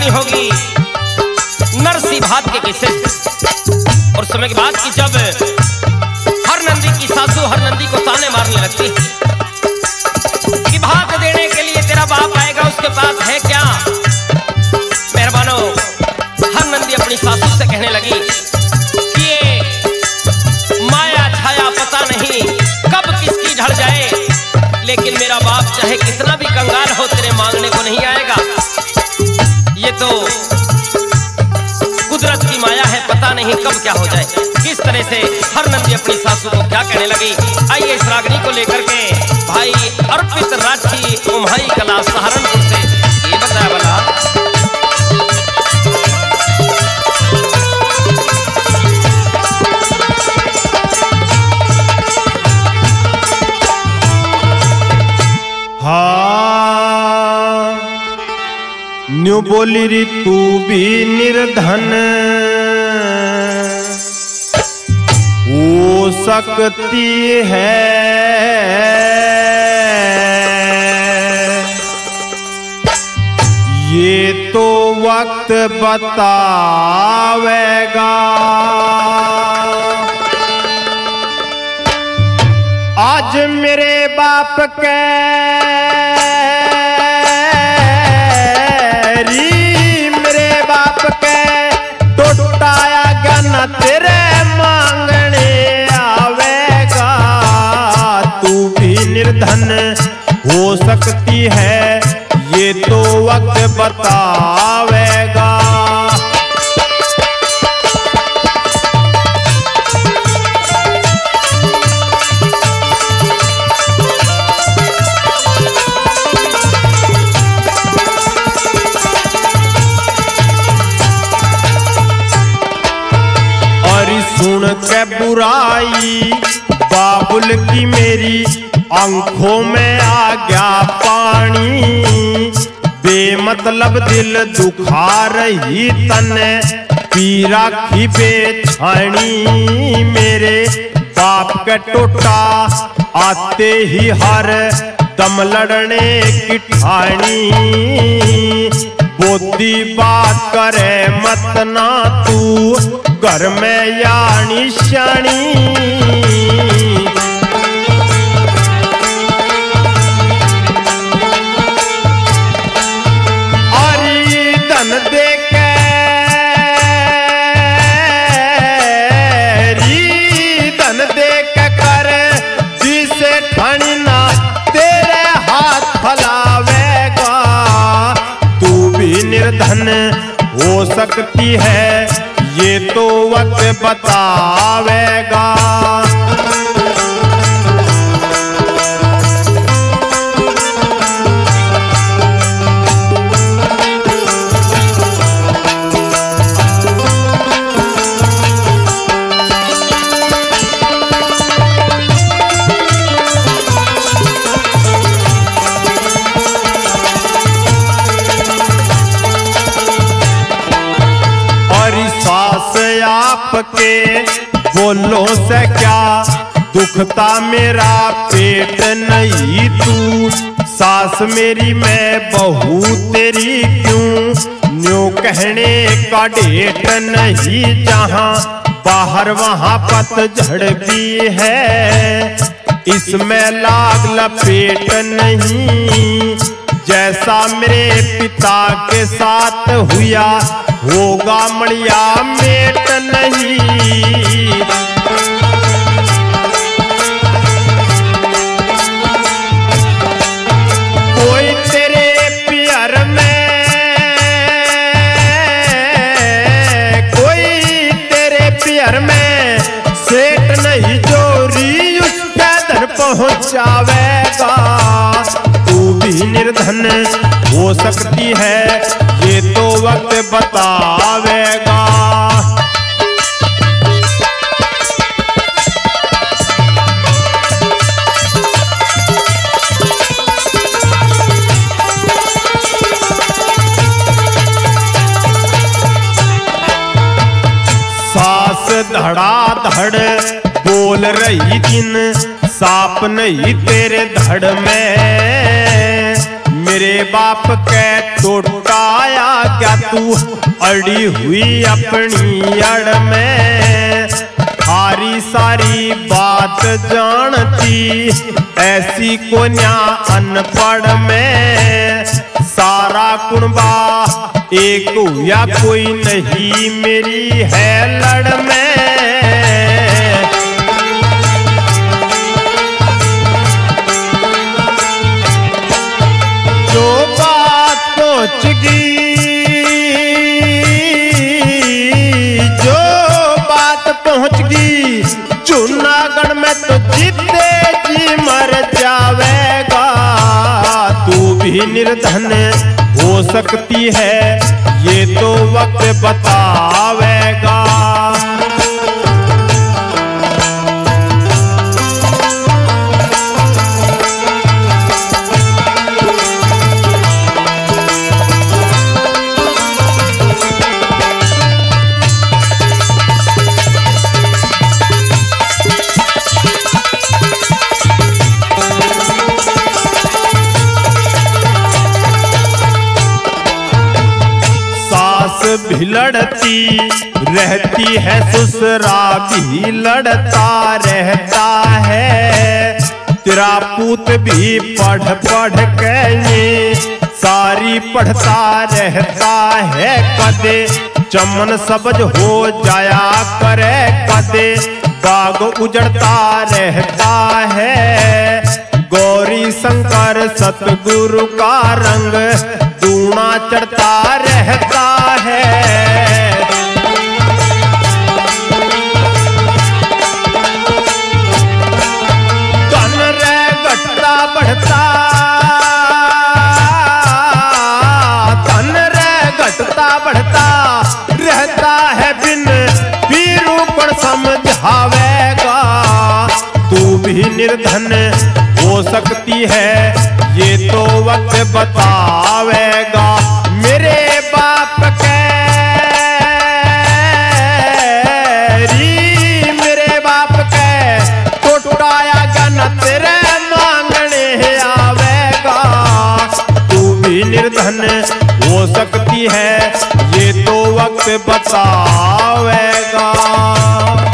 सुनी होगी नरसी भात के किस्से। और समय की बात की जब हर नंदी की सासू हर नंदी को ताने मारने लगती कि भात देने के लिए तेरा बाप आएगा, उसके पास है क्या। मेहरबानो हर नंदी अपनी सासू से कहने लगी कि ये माया छाया पता नहीं कब किसकी ढल जाए, लेकिन मेरा बाप चाहे कितना भी कंगाल हो तेरे मांगने को नहीं आएगा। ये तो कुदरत की माया है, पता नहीं कब क्या हो जाए। किस तरह से हर नंदी अपनी सासू को क्या कहने लगी, आइए इस रागनी को लेकर के भाई अर्पित राठी उम्हाई कला सहारनपुर से ये बताया वाला। न्यू बोली री तू भी निर्धन हो सकती है, ये तो वक्त बतावेगा। आज मेरे बाप के टोटाया गन तेरे मांगने आवेगा। तू भी निर्धन हो सकती है, ये तो वक्त बतावेगा। सुन के बुराई बाबुल की मेरी आंखों में आ गया पानी, बेमतलब दिल दुखा रही तने पीरा की बेछानी। मेरे बाप के टोटा आते ही हर दम लड़ने की ठानी, बोधी बात करे मत ना तू घर में यानी शानी। अरे धन दे के धन दे के कर जिसे ठानी ना तेरे हाथ फैलावेगा। तू भी निर्धन हो सकती है, ये तो वक्त बतावेगा। आपके बोलो से क्या दुखता मेरा पेट नहीं, तू सास मेरी मैं बहू तेरी क्यों न्यू कहने का डेट नहीं। जहाँ बाहर वहाँ पतझड़ भी है, इसमें लाग लपेट नहीं। जैसा मेरे पिता के साथ हुआ होगा मड़िया मेट नहीं। कोई तेरे प्यार में कोई तेरे प्यार में सेठ नहीं जोरी उसके दर पहुंचावेगा। तू भी निर्धन हो सकती है, ये तो वक्त बतावेगा। सास धड़ाधड़ बोल रही दिन साप नहीं तेरे धड़ में। मेरे बाप के टोटाया क्या तू अड़ी हुई अपनी अड़ में। सारी सारी बात जानती ऐसी को न्या अनपढ़ में। सारा कुणबा एक या कोई नहीं मेरी है लड़ में। जो बात पहुंच गई, जो बात पहुंच गई जूनागढ़ में तो जीते जी मर जावेगा। तू भी निर्धन हो सकती है ये तो वक्त बतावेगा। भी लड़ती रहती है ससुरा भी लड़ता रहता है। तेरा पूत भी पढ़ पढ़ के ये सारी पढ़ता रहता है। कदे चमन सबज हो जाया करे, कदे बाग उजड़ता रहता है। गौरी शंकर सतगुरु का रंग दूना चढ़ता रहता है। धन रे घटता बढ़ता, धन रे घटता बढ़ता रहता है बिन पीरूपण समझावेगा। तू भी निर्धन हो सकती है ये तो वक्त बतावेगा। मेरे बाप के री मेरे बाप के टोटाया गन तेरे मांगने आवेगा। तू भी निर्धन हो सकती है ये तो वक्त बतावेगा।